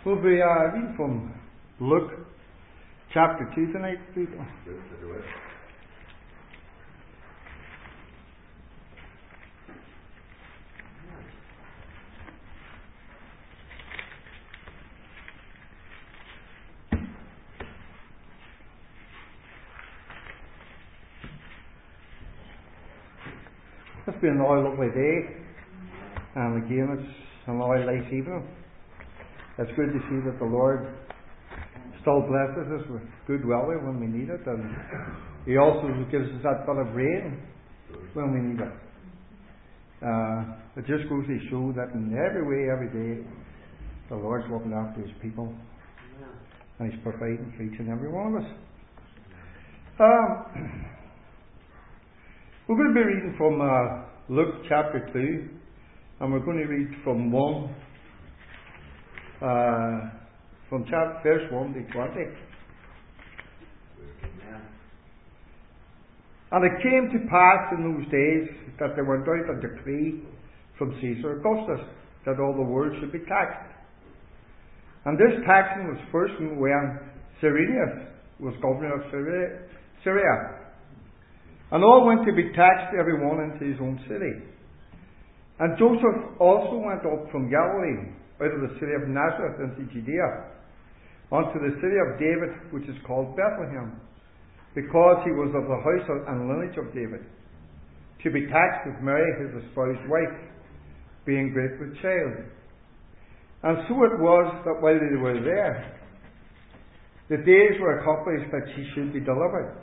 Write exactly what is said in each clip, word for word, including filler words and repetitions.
We'll be uh, reading from Luke chapter two tonight, people. It's been another lovely day, and again it's another nice evening. It's good to see that the Lord still blesses us with good weather when we need it, and He also gives us that bit of rain when we need it. Uh, it just goes to show that in every way, every day, the Lord's looking after His people, and He's providing for each and every one of us. Um, we're going to be reading from uh, Luke chapter two, and we're going to read from one. Uh, from chapter verse one to twenty. And it came to pass in those days that there went out a decree from Caesar Augustus that all the world should be taxed. And this taxing was first when Cyrenius was governor of Syria. And all went to be taxed, every one into his own city. And Joseph also went up from Galilee, out of the city of Nazareth into Judea, unto the city of David, which is called Bethlehem, because he was of the house and lineage of David, to be taxed with Mary his espoused wife, being great with child. And so it was that while they were there, the days were accomplished that she should be delivered.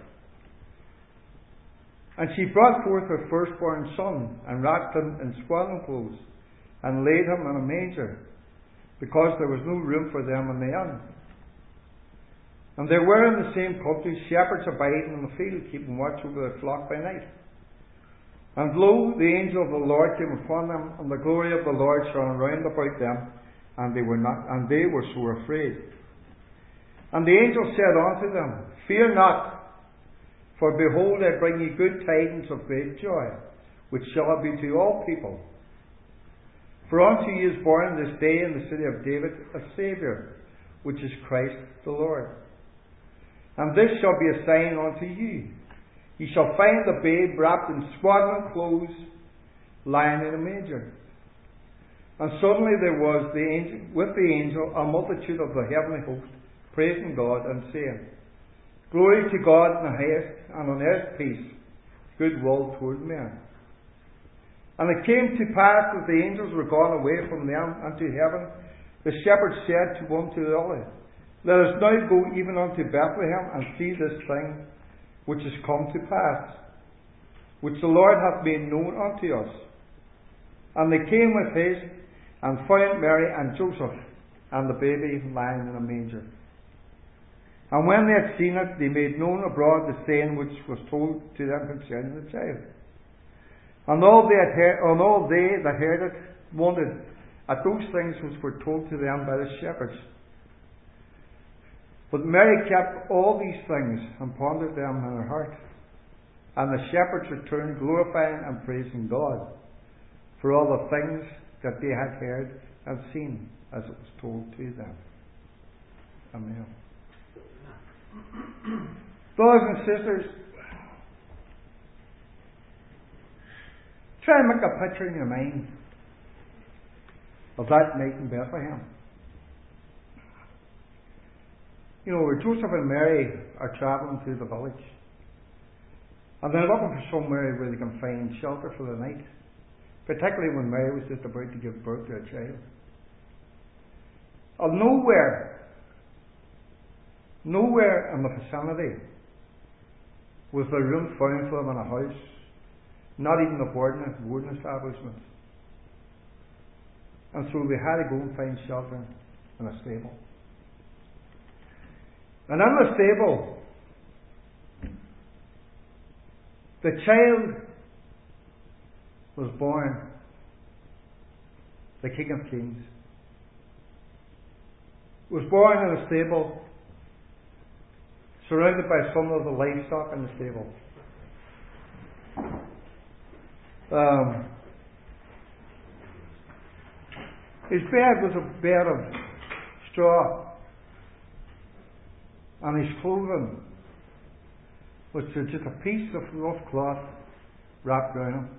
And she brought forth her firstborn son, and wrapped him in swaddling clothes, and laid him in a manger, because there was no room for them in the inn. And there were in the same country shepherds abiding in the field, keeping watch over their flock by night. And lo, the angel of the Lord came upon them, and the glory of the Lord shone round about them, and they were not, and they were sore afraid. And the angel said unto them, Fear not, for behold, I bring you good tidings of great joy, which shall be to all people. For unto you is born this day in the city of David a Saviour, which is Christ the Lord. And this shall be a sign unto you. Ye shall find the babe wrapped in swaddling clothes, lying in a manger. And suddenly there was the angel, with the angel a multitude of the heavenly host, praising God and saying, Glory to God in the highest, and on earth peace, goodwill toward men. And it came to pass that the angels were gone away from them unto heaven. The shepherds said to one to the other, Let us now go even unto Bethlehem, and see this thing which is come to pass, which the Lord hath made known unto us. And they came with haste, and found Mary and Joseph, and the baby lying in a manger. And when they had seen it, they made known abroad the saying which was told to them concerning the child. And all they, had heard, and all they that heard it wondered at those things which were told to them by the shepherds. But Mary kept all these things and pondered them in her heart. And the shepherds returned, glorifying and praising God for all the things that they had heard and seen, as it was told to them. Amen. Brothers and sisters, try and make a picture in your mind of that night in Bethlehem. You know, where Joseph and Mary are travelling through the village, and they're looking for somewhere where they can find shelter for the night, particularly when Mary was just about to give birth to a child. And nowhere, nowhere in the vicinity was there room found for them in a house, not even a boarding, boarding establishment. And so they had to go and find shelter in a stable. And in the stable, the child was born, the King of Kings, was born in a stable, surrounded by some of the livestock in the stable. Um, his bed was a bed of straw, and his clothing was just a piece of rough cloth wrapped around him.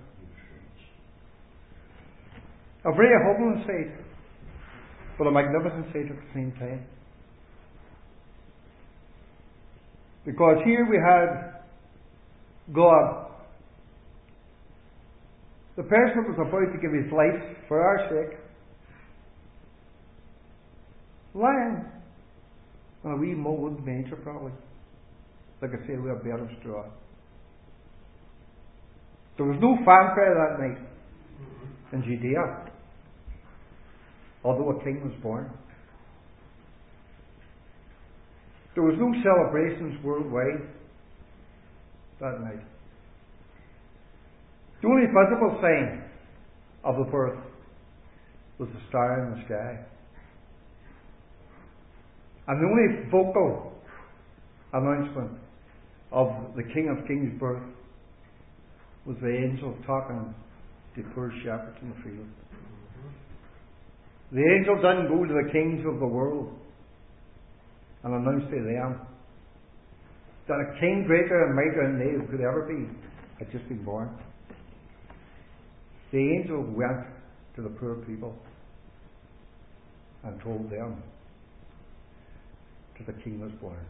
A very humble sight, but a magnificent sight at the same time. Because here we had God, the person that was about to give his life for our sake, lying in a wee mould manger, probably. Like I say, we have bed of straw. There was no fanfare that night in Judea, although a king was born. There was no celebrations worldwide that night. The only visible sign of the birth was the star in the sky. And the only vocal announcement of the King of Kings' birth was the angel talking to poor shepherds in the field. The angel didn't go to the kings of the world and announce to them that a king greater and mightier than they could ever be had just been born. The angel went to the poor people and told them that the king was born.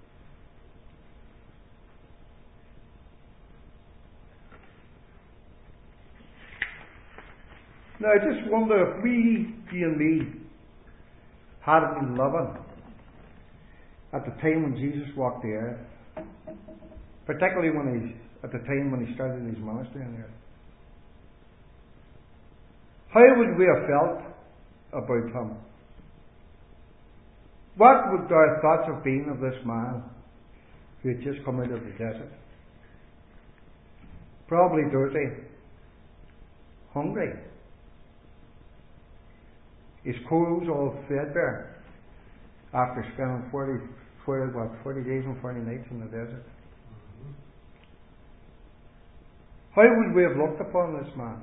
Now I just wonder if we, you and me, had been living at the time when Jesus walked the earth, particularly when he, at the time when he started his ministry on the earth, how would we have felt about him? What would our thoughts have been of this man who had just come out of the desert? Probably dirty, hungry, his clothes all threadbare after spending forty, forty, what, forty days and forty nights in the desert. How would we have looked upon this man?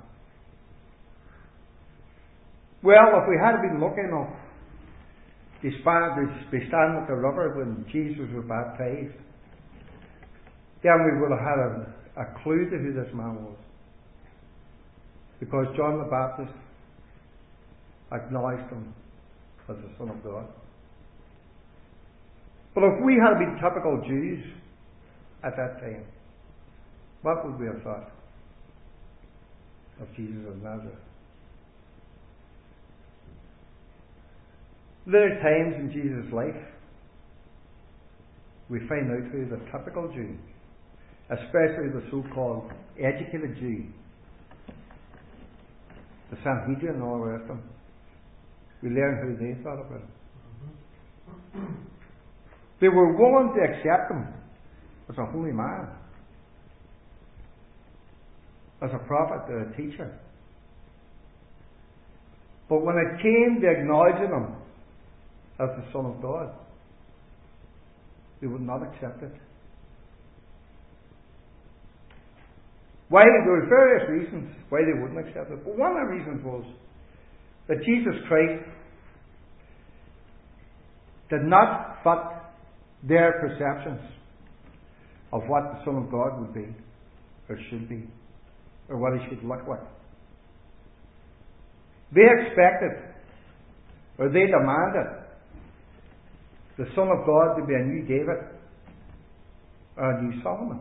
Well, if we had been lucky enough to stand at the river when Jesus was baptized, then we would have had a, a clue to who this man was. Because John the Baptist acknowledged him as the Son of God. But if we had been typical Jews at that time, what would we have thought of Jesus of Nazareth? There are times in Jesus' life we find out who the typical Jew, especially the so-called educated Jew, the Sanhedrin and all the rest of them, we learn who they thought about him. They were willing to accept him as a holy man, as a prophet or a teacher. But when it came to acknowledging him as the Son of God, they would not accept it. Why? There were various reasons why they wouldn't accept it. But one of the reasons was that Jesus Christ did not fit their perceptions of what the Son of God would be, or should be, or what he should look like. They expected, or they demanded, the Son of God to be a new David or a new Solomon.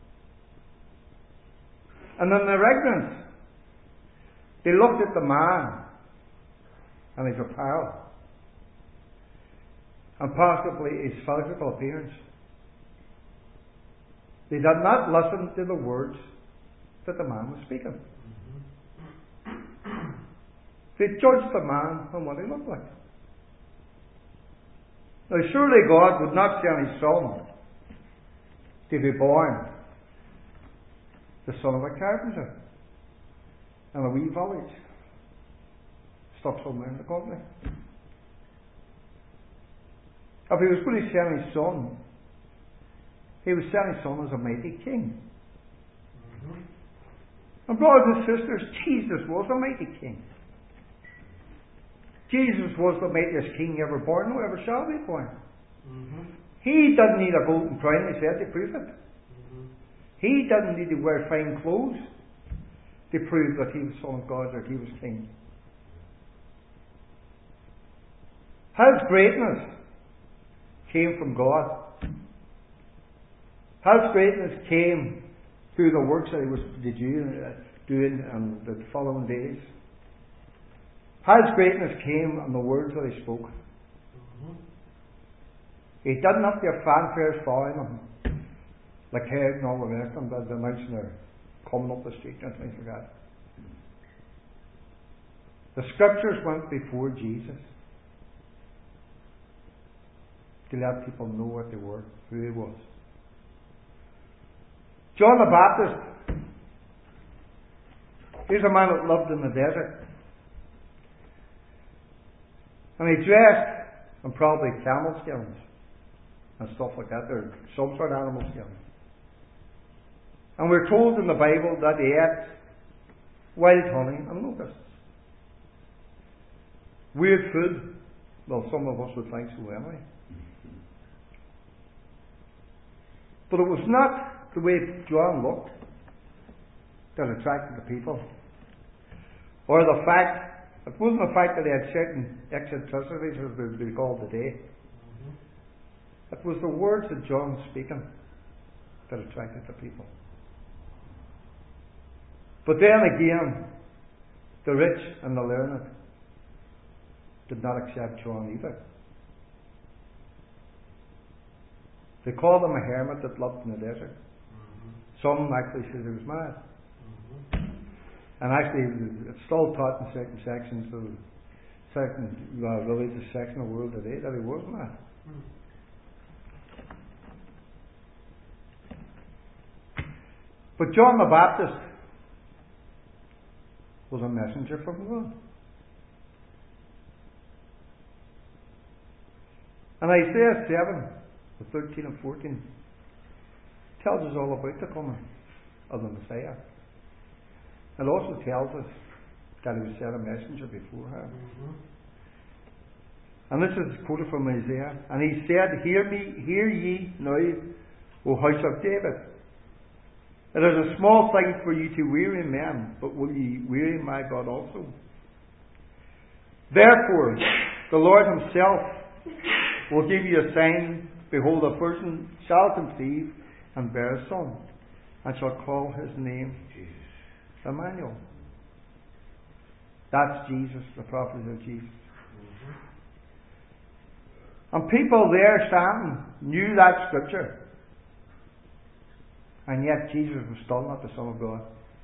And in their ignorance, they looked at the man and his apparel and possibly his physical appearance. They did not listen to the words that the man was speaking. They judged the man on what he looked like. Now surely God would not send his Son to be born the son of a carpenter in a wee village stuck somewhere in the country. If he was going to send his Son, he would send his Son as a mighty king. Mm-hmm. And brothers and sisters, Jesus was a mighty king. Jesus was the mightiest king ever born, who ever shall be born. Mm-hmm. He didn't need a golden crown, he said, to prove it. Mm-hmm. He didn't need to wear fine clothes to prove that he was Son of God or he was king. His greatness came from God. His greatness came through the works that he was to do, uh, doing in the following days. His greatness came in the words that he spoke. Mm-hmm. He didn't have to have fanfares following him, like Herod and all the rest of them, that announcing their coming up the street and things like that. The scriptures went before Jesus to let people know what they were, who he was. John the Baptist, he's a man that lived in the desert. And he dressed in probably camel skins and stuff like that, or some sort of animal skin. And we're told in the Bible that he ate wild honey and locusts. Weird food. Well, some of us would think so anyway. But it was not the way John looked that attracted the people. Or the fact, it wasn't the fact that he had certain eccentricities, as they would be called today. Mm-hmm. It was the words that John was speaking that attracted the people. But then again, the rich and the learned did not accept John either. They called him a hermit that lived in the desert. Mm-hmm. Some actually said he was mad. Mm-hmm. And actually, it's still taught in certain sections of certain uh, religious section of the world today that he was mad. Mm-hmm. But John the Baptist was a messenger from God. And Isaiah seven, thirteen and fourteen tells us all about the coming of the Messiah. It also tells us that he was sent a messenger beforehand. Mm-hmm. And this is quoted from Isaiah. And he said, Hear me, hear ye now, O house of David. It is a small thing for you to weary men, but will ye weary my God also? Therefore, the Lord himself will give you a sign. Behold, a virgin shall conceive and bear a son, and shall call his name Jesus. Emmanuel. That's Jesus, the prophet of Jesus. Mm-hmm. And people there standing knew that scripture. And yet Jesus was still not the Son of God.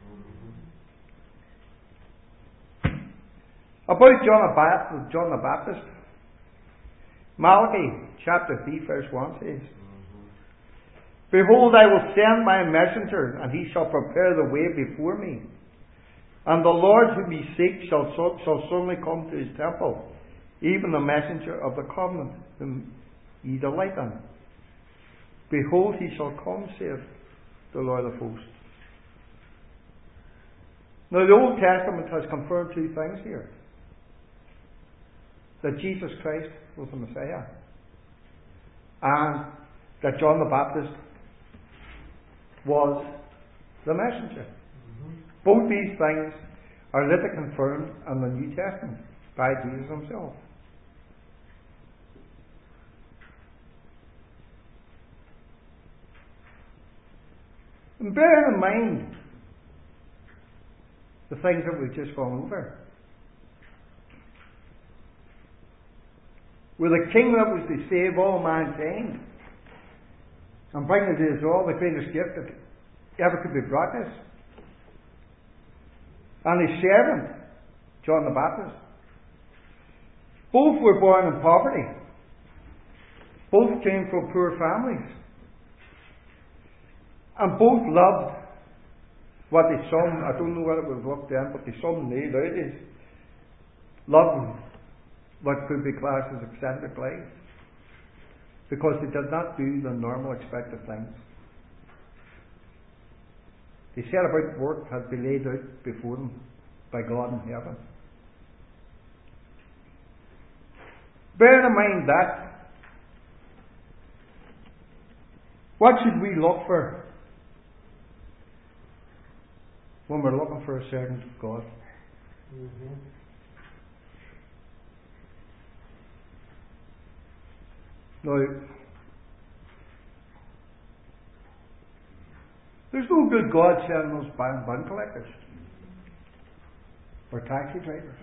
Mm-hmm. About John the Baptist, John the Baptist, Malachi chapter three verse one says, mm-hmm. Behold, I will send my messenger, and he shall prepare the way before me. And the Lord whom ye seek shall, shall suddenly come to his temple, even the messenger of the covenant whom ye delight in. Behold, he shall come, saith the Lord of hosts. Now the Old Testament has confirmed two things here. That Jesus Christ was the Messiah, and that John the Baptist was the messenger. Mm-hmm. Both these things are later confirmed in the New Testament by Jesus himself. And bear in mind the things that we've just gone over. With a king that was to save all mankind and bring into his all the greatest gift that ever could be brought us. And his servant, John the Baptist. Both were born in poverty. Both came from poor families. And both loved what they some, I don't know what it was looked then, but they some knew nowadays, loved what could be classed as eccentric life. Because they did not do the normal expected things. They set about work had been laid out before them by God in heaven. Bear in mind that, what should we look for when we're looking for a servant of God? Mm-hmm. Now, there's no good God sending those bank, bank collectors or taxi drivers.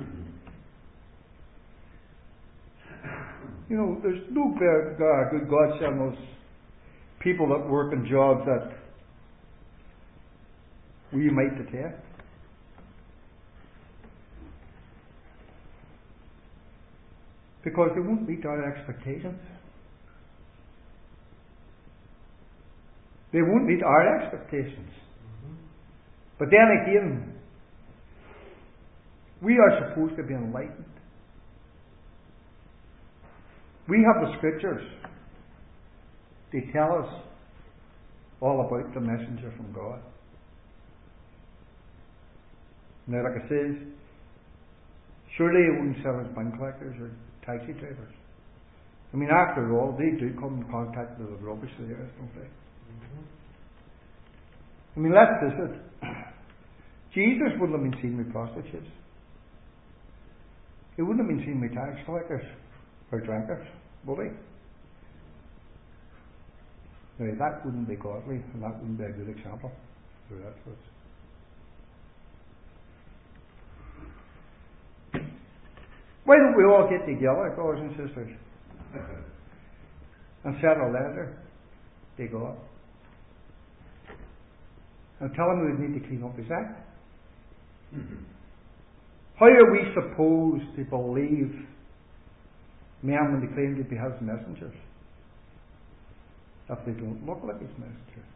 You know, there's no good, uh, good God sending those people that work in jobs that we might detect. Because they won't meet our expectations. They won't meet our expectations. Mm-hmm. But then again, we are supposed to be enlightened. We have the scriptures. They tell us all about the messenger from God. Now, like I says, surely it wouldn't sell as bank collectors or taxi drivers. I mean, after all, they do come in contact with the rubbish there, don't they? Mm-hmm. I mean, let's face it. Jesus wouldn't have been seen with prostitutes. He wouldn't have been seen with tax collectors or drinkers, would he? Now, that wouldn't be godly, and that wouldn't be a good example for that for us. Why don't we all get together, brothers and sisters, and send a letter to God and tell him we need to clean up his act? Mm-hmm. How are we supposed to believe men when they claim to be his messengers if they don't look like his messengers?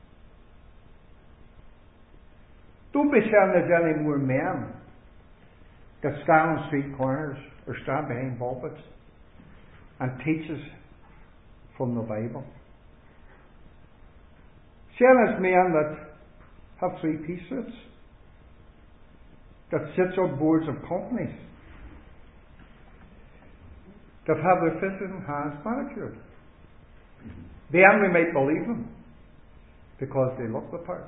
Don't be saying there's any more men that stand on street corners or stand behind pulpits and teaches from the Bible. Saying there's men that have three-piece suits, that sits on boards of companies, that have their faces and hands manicured. Then we might believe them because they look the part.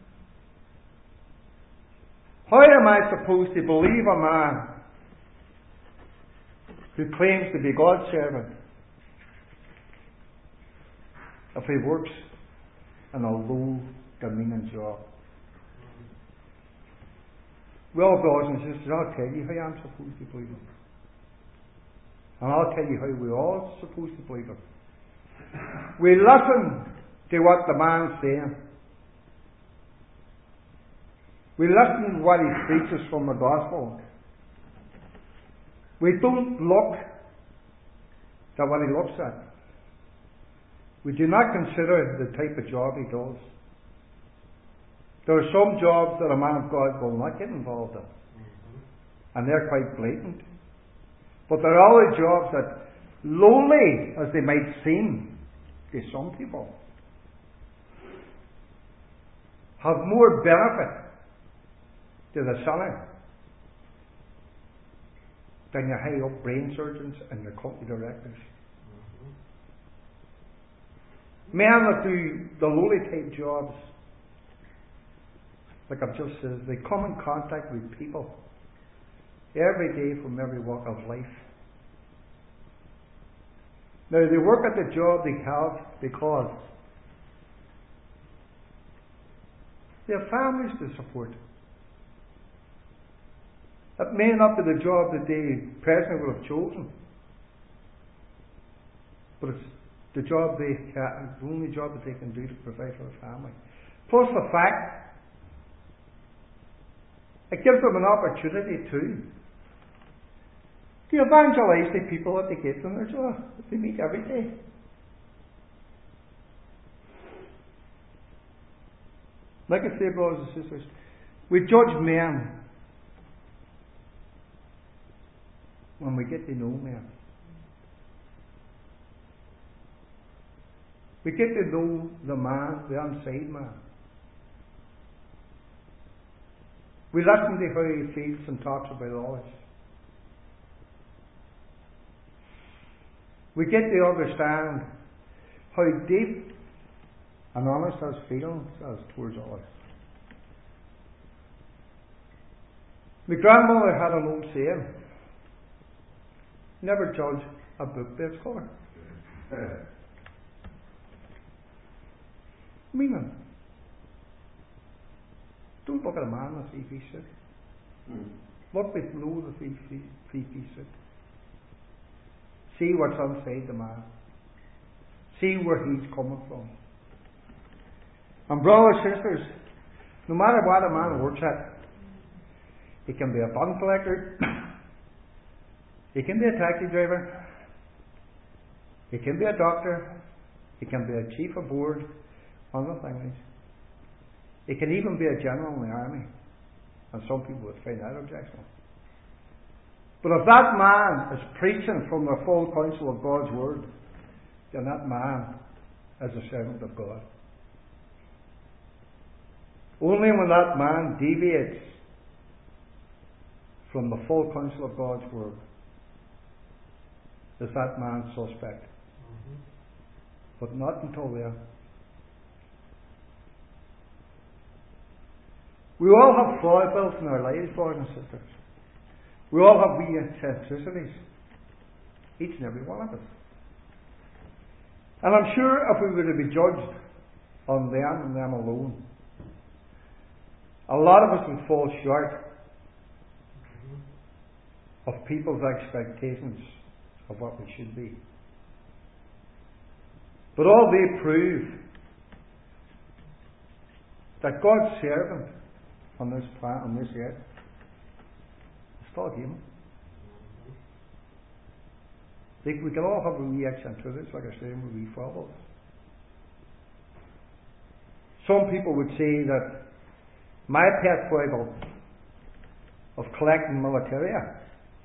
How am I supposed to believe a man who claims to be God's servant if he works in a low, demeaning job? Well, brothers and sisters, I'll tell you how I'm supposed to believe him. And I'll tell you how we're all supposed to believe him. We listen to what the man's saying. We listen to what he preaches from the gospel. We don't look at what he looks at. We do not consider the type of job he does. There are some jobs that a man of God will not get involved in. Mm-hmm. And they're quite blatant. But there are other jobs that, lowly as they might seem to some people, have more benefit to the sinner than your high up brain surgeons and your company directors. Mm-hmm. Men that do the lowly type jobs, like I've just said, they come in contact with people every day from every walk of life. Now, they work at the job they have because they have families to support. That may not be the job that they personally would have chosen, but it's the job they can, the only job that they can do to provide for a family. Plus the fact it gives them an opportunity too to evangelize the people that they get from their job, that they meet every day. Like I say, brothers and sisters, we judge men when we get to know men. We get to know the man, the inside man. We listen to how he feels and talks about others. we get to understand how deep and honest his feelings is towards us. My grandmother had an old saying: never judge a book by its cover. Meaning, don't look at a man in a three-piece suit. Mm. Look below the three-piece suit. See what's inside the man. See where he's coming from. And brothers, sisters, no matter what a man works at, he can be a bond collector, he can be a taxi driver, he can be a doctor, he can be a chief of board on the things. He can even be a general in the army. And some people would find that objectionable. But if that man is preaching from the full counsel of God's word, then that man is a servant of God. Only when that man deviates from the full counsel of God's word is that man suspect. Mm-hmm. But not until then. We all have foibles in our lives, brothers and sisters. We all have wee eccentricities. Each and every one of us. And I'm sure if we were to be judged on them and them alone, a lot of us would fall short of people's expectations of what we should be. But all they prove that God's servant on this planet, on this earth, is still human. Like we can all have a wee eccentricities, like I say, with wee foibles. Some people would say that my pet foible of collecting militaria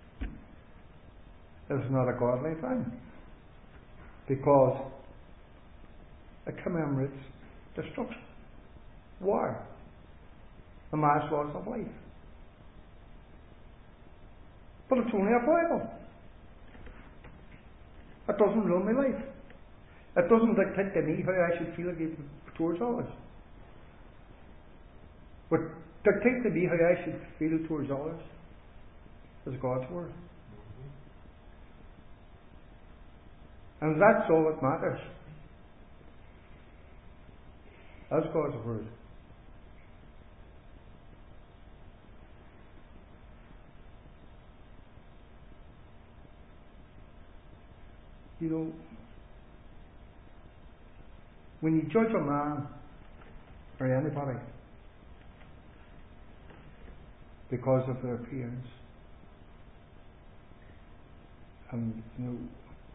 is not a godly thing, because it commemorates destruction, war, the mass loss of life. But it's only a foible. It doesn't ruin my life. It doesn't dictate to me how I should feel towards others. What dictates to me how I should feel towards others is God's word. And that's all that matters. That's God's word. You know, when you judge a man or anybody because of their appearance, and you know,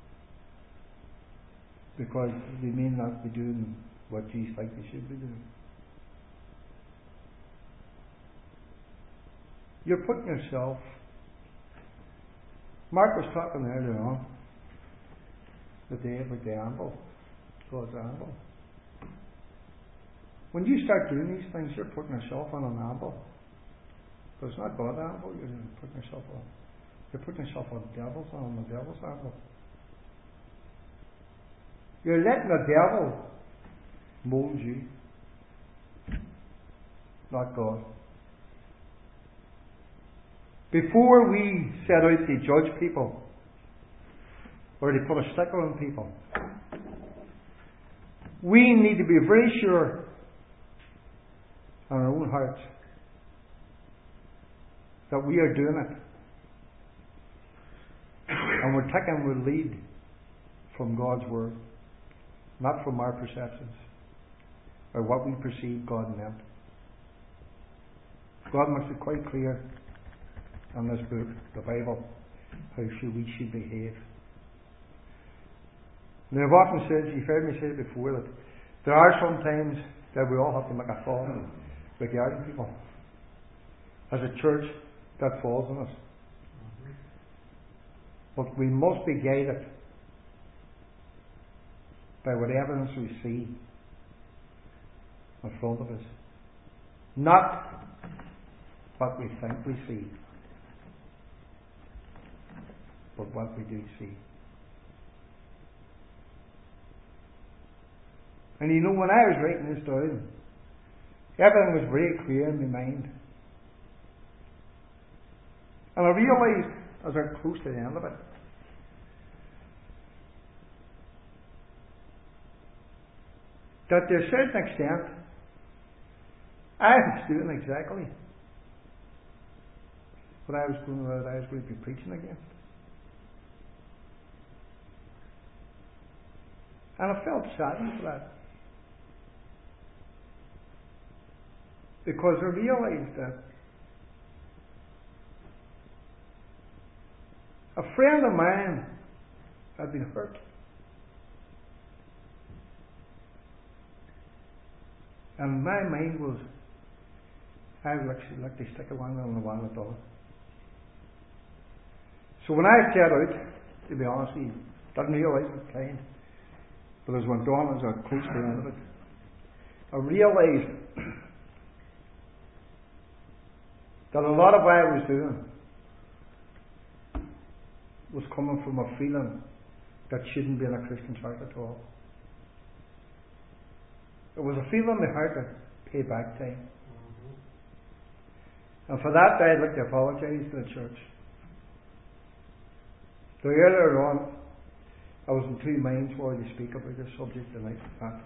because they may not be doing what Jesus thinks they should be doing, you're putting yourself. Mark was talking earlier on the day of the anvil, God's anvil. When you start doing these things, you're putting yourself on an anvil. But it's not God's anvil you're putting yourself on. You're putting yourself on the devil's on the devil's anvil. You're letting the devil mold you, not God. Before we set out to judge people or to put a sticker on people, we need to be very sure in our own hearts that we are doing it, and we're taking the lead from God's word, not from our perceptions or what we perceive God meant. God makes it quite clear in this book, the Bible, how should we should behave. Now, I've often said, you've heard me say it before, that there are some times that we all have to make a fall regarding people. As a church, that falls on us. But we must be guided by what evidence we see in front of us, not what we think we see, but what we do see. And you know, when I was writing this down, everything was very clear in my mind. And I realised, as I got close to the end of it, that to a certain extent, I was doing exactly what I was going to, what I was going to be preaching against. And I felt saddened for that. Because I realised that a friend of mine had been hurt. And my mind was, I would actually like to stick a one on the one at all. So when I set out, to be honest with you, didn't realise it kind, but as I went on, as I got close to the end of it, I realised that a lot of what I was doing was coming from a feeling that shouldn't be in a Christian's heart at all. It was a feeling in my heart to pay back time. Mm-hmm. And for that, I'd like to apologise to the church. So earlier on, I was in two minds whether to speak about this subject tonight.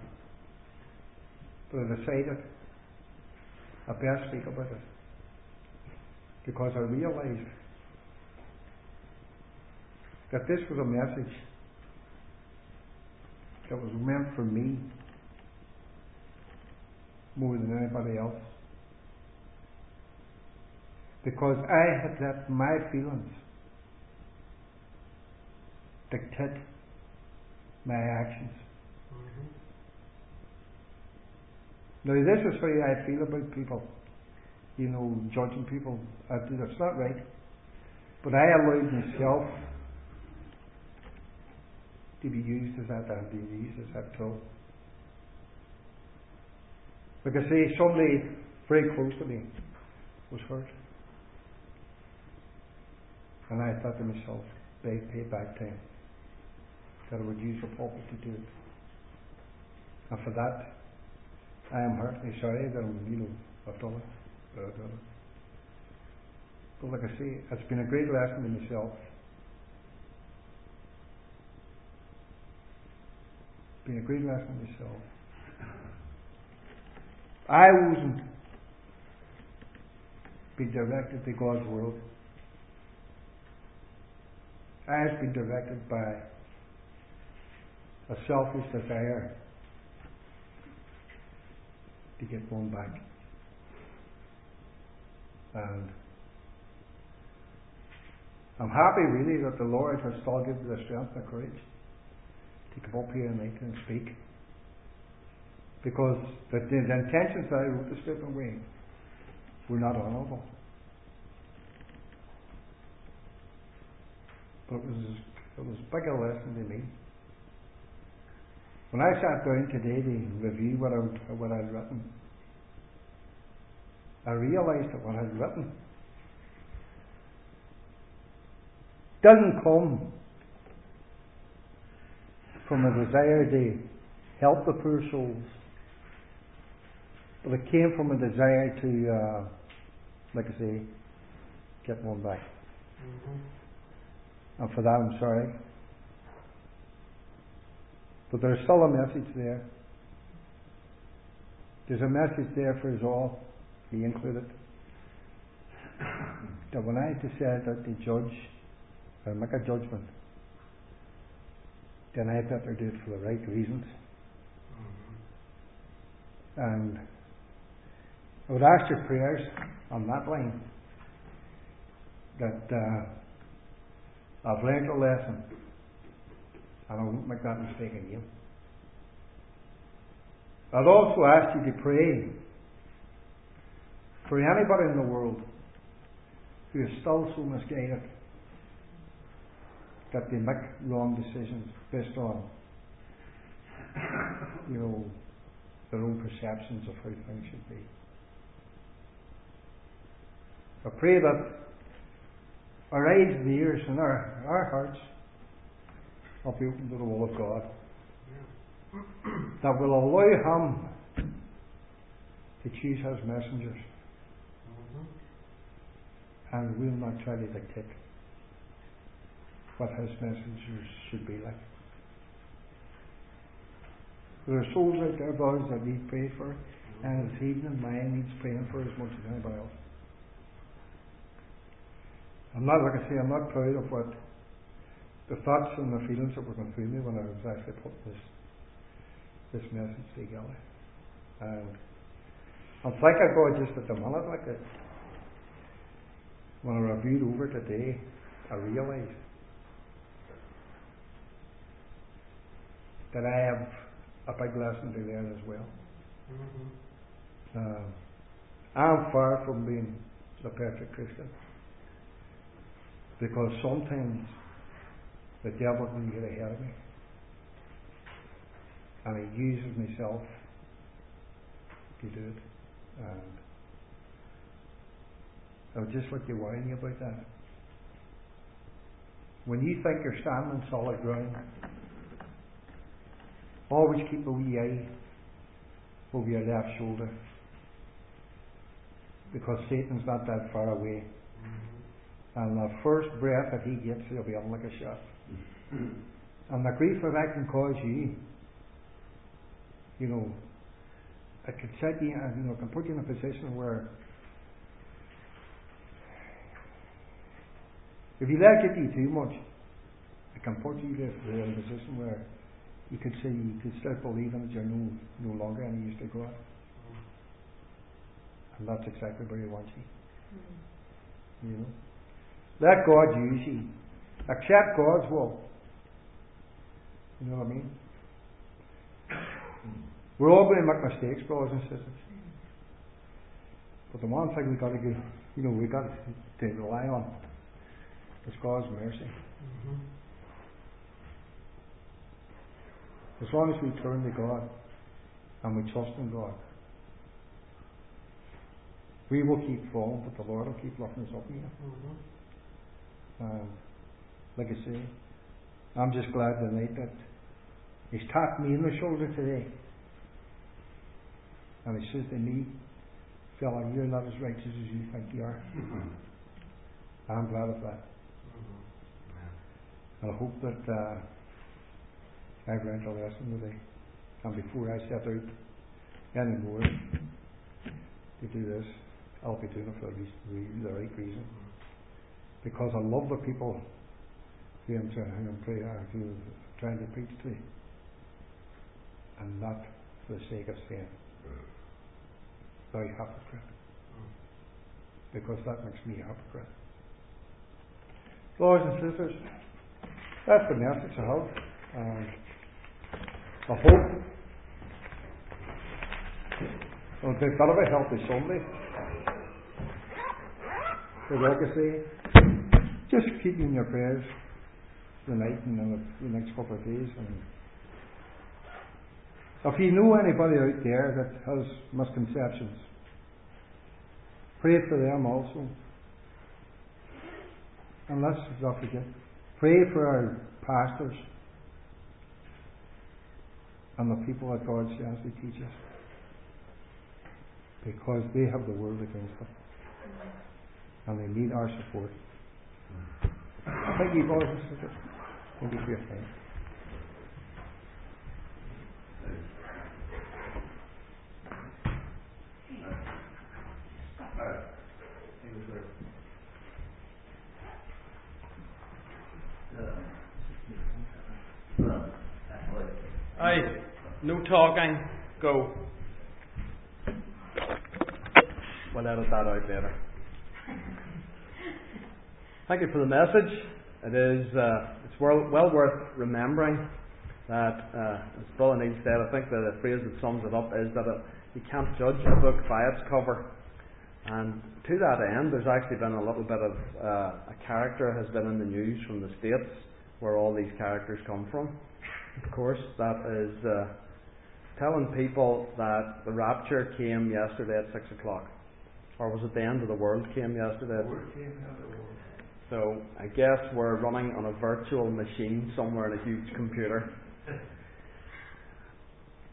But I decided I best speak about it. Because I realised that this was a message that was meant for me more than anybody else. Because I had let my feelings dictate my actions. Mm-hmm. Now this is how I feel about people. You know, judging people. I do, that's not right. But I allowed myself to be used as that, and to be used as that tool. Because see, somebody very close to me was hurt. And I thought to myself, pay, pay back time. That I would use the pulpit to do it. And for that, I am heartily sorry that I'm, you know, I've done it. But I've done it. But like I say, it's been a great lesson to myself. It's been a great lesson to myself. I wasn't being directed to God's world. I was being directed by a selfish desire to get one back. And I'm happy really that the Lord has still given me the strength and the courage to come up here tonight and speak. Because the, the, the intentions that I wrote this different way were not honourable. But it was, it was a bigger lesson to me. When I sat down today to review what, I, what I'd written, I realised that what I'd written doesn't come from a desire to help the poor souls, but it came from a desire to, uh, like I say, get one back. Mm-hmm. And for that I'm sorry. But there's still a message there. There's a message there for us all, me included. That when I decide that to judge or make a judgment, then I better do it for the right reasons. Mm-hmm. And I would ask your prayers on that line that uh, I've learned a lesson and I won't make that mistake again. I'd also ask you to pray for anybody in the world who is still so misguided that they make wrong decisions based on, you know, their own perceptions of how things should be. I pray that our eyes and ears and our, our hearts will be open to the will of God. that will allow Him to choose His messengers, Mm-hmm. and will not try to dictate what His messengers should be like. There are souls out there, boys, that need prayed for, and this evening mine needs praying for as much as anybody else. I'm not, like I say, I'm not proud of what the thoughts and the feelings that were going through me when I was actually putting this this message together. And I'm thanking God just at the minute, like it. When I reviewed over today, I realised that I have a big lesson to learn as well. Mm-hmm. Um, I'm far from being the perfect Christian, because sometimes the devil can get ahead of me, and he uses myself to do it. And I would just like to warn you about that. When you think you're standing solid ground, always keep a wee eye over your left shoulder, because Satan's not that far away. Mm-hmm. And the first breath that he gets, he'll be on like a shot. Mm-hmm. And the grief that that can cause you, you know, it can set you, you know, can put you in a position where, if you let it get you too much, it can put you in a position where you could say, you could start believing that you're no, no longer any use to God. And that's exactly where He wants you. Mm. You know? Let God use you. Accept God's will. You know what I mean? We're all going to make mistakes, brothers and sisters. But the one thing we've got to do, you know, we've got to rely on is God's mercy. Mm-hmm. As long as we turn to God and we trust in God, we will keep falling, but the Lord will keep lifting us up again. Mm-hmm. Um, like I say, I'm just glad tonight that He's tapped me in the shoulder today, and He says to me, "Fella, you're not as righteous as you think you are." Mm-hmm. I'm glad of that. Mm-hmm. And I hope that uh, I've learned a lesson today, and before I set out any more to do this, I'll be doing it for the, the right reason, because I love the people who I'm trying, who I'm, pray, uh, who I'm trying to preach to, and not for the sake of saying, "Thou hypocrite," because that makes me a hypocrite. Brothers and sisters, that's the message I have. Um, I hope it'll be a bit of a healthy Sunday. So like I say, just keep in your prayers tonight and the, the next couple of days. And if you know anybody out there that has misconceptions, pray for them also. And let's not forget, pray for our pastors and the people that God sends to teach us, because they have the world against them, and they need our support. Thank you, brothers and sisters. Thank you for your time. Aye, no talking, go. We'll edit that out later. Thank you for the message. It is, uh, it's well, well worth remembering that, uh, as Brother Neil said, I think that the phrase that sums it up is that it, you can't judge a book by its cover. And to that end, there's actually been a little bit of uh, a character has been in the news from the States, where all these characters come from. Of course, that is uh, telling people that the rapture came yesterday at six o'clock. Or was it the end of the world came yesterday? The word came out of the world. So I guess we're running on a virtual machine somewhere in a huge computer.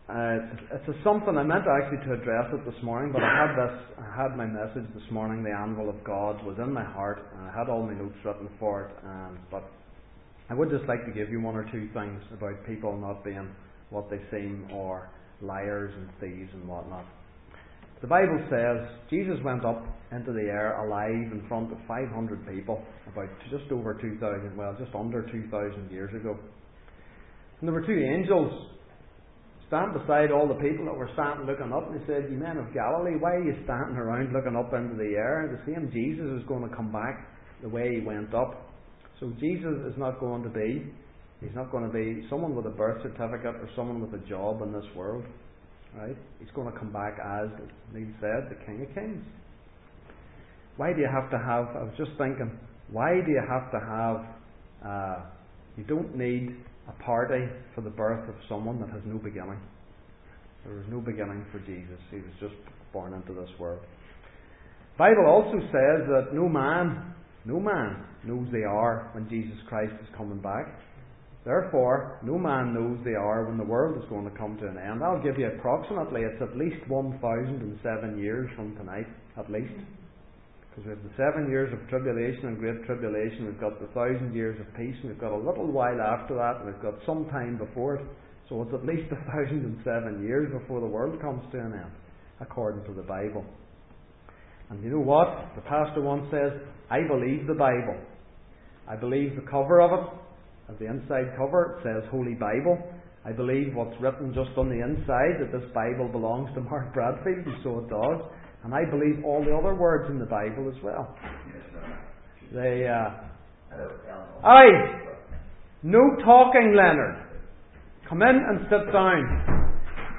Uh, it's, it's a something I meant actually to address it this morning, but I had this, I had my message this morning. The Anvil of God was in my heart, and I had all my notes written for it. Um, but I would just like to give you one or two things about people not being what they seem, or liars and thieves and whatnot. The Bible says Jesus went up into the air alive in front of five hundred people about just over two thousand, well, just under two thousand years ago. And there were two angels stand beside all the people that were standing looking up, and they said, "You men of Galilee, why are you standing around looking up into the air? The same Jesus is going to come back the way he went up." So Jesus is not going to be, he's not going to be someone with a birth certificate or someone with a job in this world. Right? He's going to come back as, Neil said, the King of Kings. Why do you have to have, I was just thinking, why do you have to have, uh, you don't need a party for the birth of someone that has no beginning. There was no beginning for Jesus. He was just born into this world. The Bible also says that no man, no man knows the hour when Jesus Christ is coming back. Therefore, no man knows the hour when the world is going to come to an end. I'll give you approximately, it's at least one thousand seven years from tonight, at least. Because we have the seven years of tribulation and great tribulation, we've got the thousand years of peace, and we've got a little while after that, and we've got some time before it. So it's at least a thousand and seven years before the world comes to an end, according to the Bible. And you know what? The pastor once says, I believe the Bible. I believe the cover of it. At the inside cover it says Holy Bible. I believe what's written just on the inside, that this Bible belongs to Mark Bradfield, and so it does. And I believe all the other words in the Bible as well. They, uh... Aye! No talking, Leonard. Come in and sit down.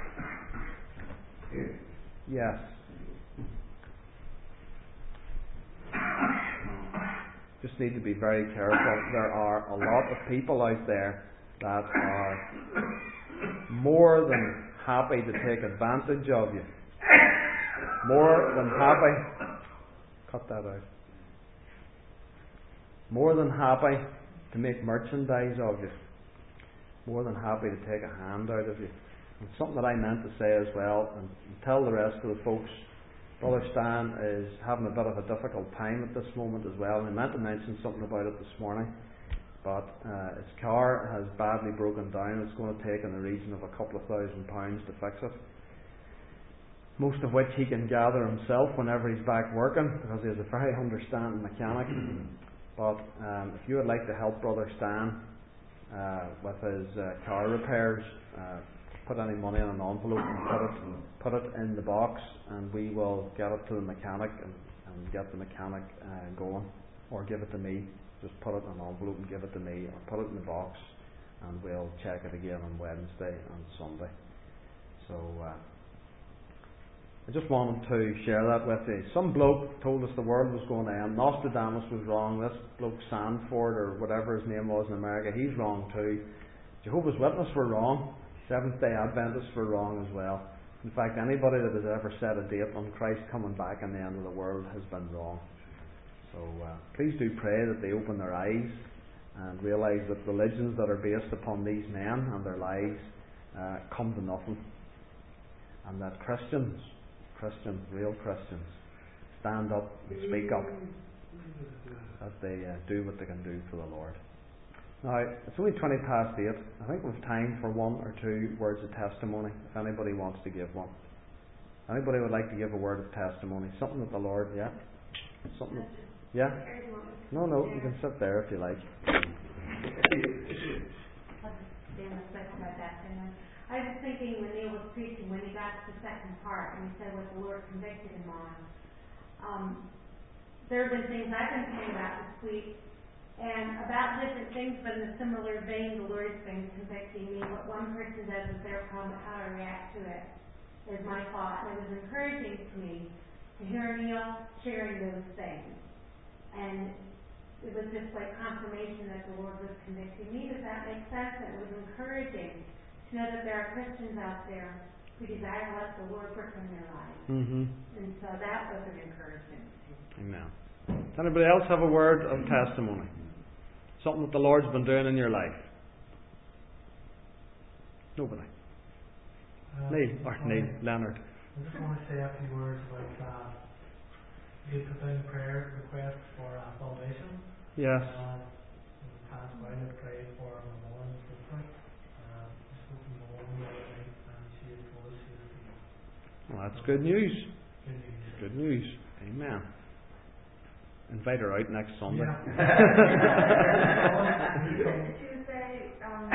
Yes. Just need to be very careful. There are a lot of people out there that are more than happy to take advantage of you. More than happy. Cut that out. More than happy to make merchandise of you. More than happy to take a hand out of you. And something that I meant to say as well, and tell the rest of the folks, Brother Stan is having a bit of a difficult time at this moment as well. And I meant to mention something about it this morning, but uh, his car has badly broken down. It's going to take in the region of a couple of thousand pounds to fix it. Most of which he can gather himself whenever he's back working, because he is a very understanding mechanic. But um, if you would like to help Brother Stan uh, with his uh, car repairs, uh, put any money in an envelope and put it put it in the box, and we will get it to the mechanic and, and get the mechanic uh, going, or give it to me. Just put it in an envelope and give it to me, or put it in the box, and we'll check it again on Wednesday and Sunday. So uh, I just wanted to share that with you. Some bloke told us the world was going to end. Nostradamus was wrong. This bloke Sanford, or whatever his name was in America, he's wrong too. Jehovah's Witnesses were wrong. Seventh-day Adventists were wrong as well. In fact, anybody that has ever set a date on Christ coming back and the end of the world has been wrong. So uh, please do pray that they open their eyes and realise that religions that are based upon these men and their lives uh, come to nothing. And that Christians, Christians, real Christians, stand up and speak up, that they uh, do what they can do for the Lord. Now, it's only twenty past eight. I think we have time for one or two words of testimony, if anybody wants to give one. Anybody would like to give a word of testimony? Something that the Lord, yeah? Something, yeah? No, no, you can sit there if you like. I was thinking when Neil was preaching, when he got to the second part, and he said what the Lord convicted him on, um, there have been things I've been thinking about this week, and about different things, but in a similar vein, the Lord's been convicting me. What one person does with their problem, how to react to it, is my thought. And it was encouraging to me to hear Neil sharing those things. And it was just like confirmation that the Lord was convicting me. Does that make sense? And it was encouraging to know that there are Christians out there who desire to let the Lord work in their lives. Mm-hmm. And so that was an encouragement. Amen. Does anybody else have a word of testimony? Something that the Lord's been doing in your life? Nobody. Uh, Neil, or I- Neil, Leonard. I just want to say a few words about uh, you put down prayer request for uh, salvation. Yes. Uh, in the past while I prayed for my mom and sister. Uh, I spoke to my mom the other night and she had told us she was saved. Well, that's good news. Good news. Good news. Amen. Invite her out next Sunday. Yeah. Tuesday, um,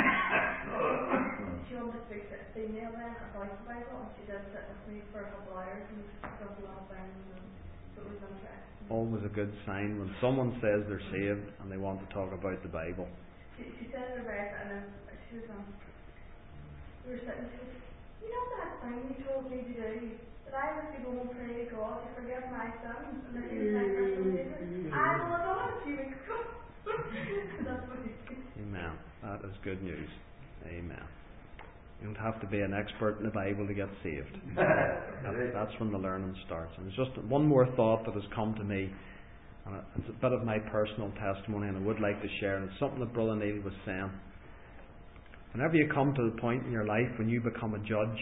she wanted to speak to a female then about the Bible, and she did sit with me for a couple hours and discussed a lot of things, and so it was interesting. Always a good sign when someone says they're saved and they want to talk about the Bible. She, she said it right, and then she was um, we were sitting, she was, you know that thing you told me to do, that I was to go and pray to God to forgive my sins, and that he was my personal Savior. I will have done it a few weeks ago. That's what he said. Amen. That is good news. Amen. You don't have to be an expert in the Bible to get saved. That, that's when the learning starts. And there's just one more thought that has come to me. And it's a bit of my personal testimony, and I would like to share. And it's something that Brother Neil was saying. Whenever you come to the point in your life when you become a judge,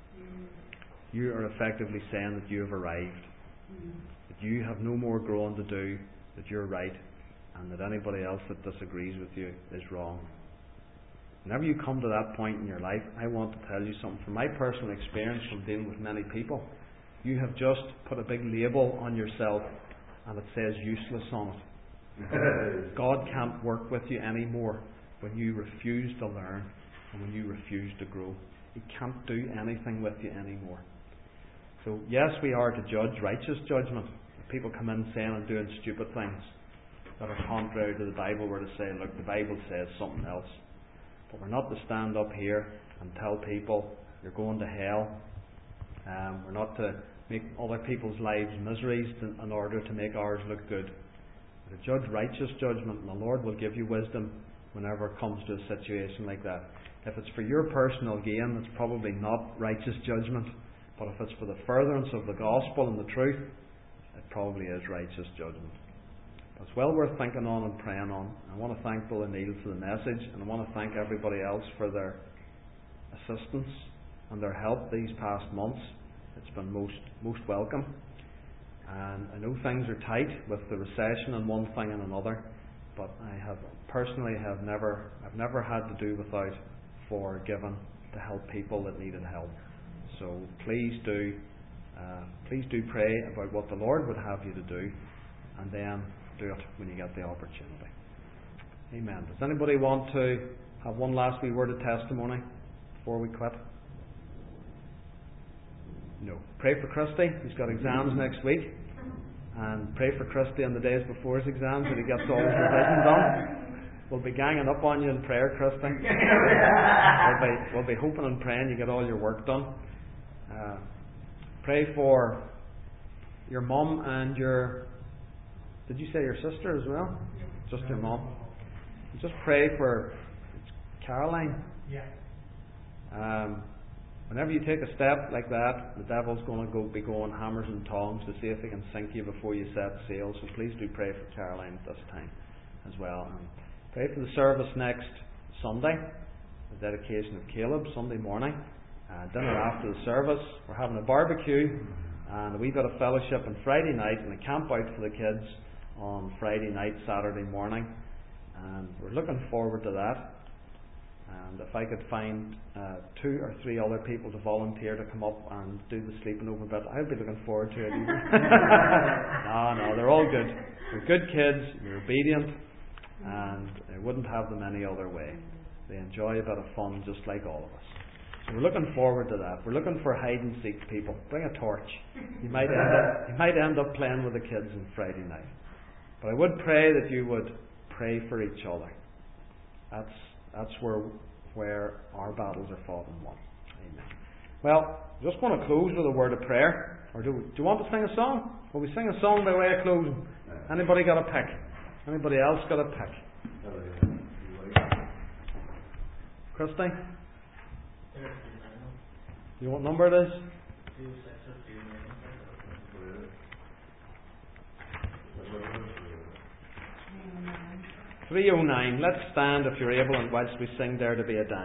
you are effectively saying that you have arrived. That you have no more growing to do, that you're right, and that anybody else that disagrees with you is wrong. Whenever you come to that point in your life, I want to tell you something from my personal experience from dealing with many people. You have just put a big label on yourself and it says useless on it. God can't work with you anymore when you refuse to learn and when you refuse to grow. He can't do anything with you anymore. So yes, we are to judge righteous judgment. If people come in saying and doing stupid things that are contrary to the Bible, we're to say, look, the Bible says something else. But we're not to stand up here and tell people you're going to hell. Um, we're not to make other people's lives miseries to, in order to make ours look good. We're to judge righteous judgment, and the Lord will give you wisdom whenever it comes to a situation like that. If it's for your personal gain, it's probably not righteous judgment. But if it's for the furtherance of the gospel and the truth, it probably is righteous judgment. It's well worth thinking on and praying on. I want to thank Brother Neil for the message, and I want to thank everybody else for their assistance and their help these past months. It's been most most welcome. And I know things are tight with the recession and one thing and another, but I have personally have never I've never had to do without for giving to help people that needed help. So please do uh, please do pray about what the Lord would have you to do, and then do it when you get the opportunity. Amen. Does anybody want to have one last wee word of testimony before we quit? No. Pray for Christy. He's got exams next week. And pray for Christy on the days before his exams that he gets all his revision done. We'll be ganging up on you in prayer, Christy. we'll, be, we'll be hoping and praying you get all your work done. Uh, pray for your mum and your... Did you say your sister as well? Just your mum. Just pray for Caroline. Yeah. Um, whenever you take a step like that, the devil's going to go be going hammers and tongs to see if he can sink you before you set sail. So please do pray for Caroline at this time as well. And pray for the service next Sunday, the dedication of Caleb, Sunday morning. Uh, dinner after the service. We're having a barbecue and a wee bit of fellowship on Friday night and a camp out for the kids on Friday night, Saturday morning, and we're looking forward to that. And if I could find uh, two or three other people to volunteer to come up and do the sleeping over bit, I'd be looking forward to it. no, no, they're all good. They're good kids, they're obedient, and I wouldn't have them any other way. They enjoy a bit of fun just like all of us. So we're looking forward to that. We're looking for hide and seek people. Bring a torch. You might end up, you might end up playing with the kids on Friday night. But I would pray that you would pray for each other. That's that's where where our battles are fought and won. Amen. Well, I'm just going to close with a word of prayer. Or do, do you want to sing a song? Will we sing a song by way of closing? Anybody got a pick? Anybody else got a pick? Christy? You know what number it is? three oh nine. Let's stand if you're able, and whilst we sing There to Be a Dime.